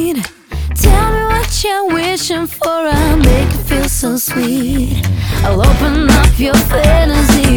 need. Tell me what you're wishing for, I'll make it feel so sweet. I'll open up your fantasy.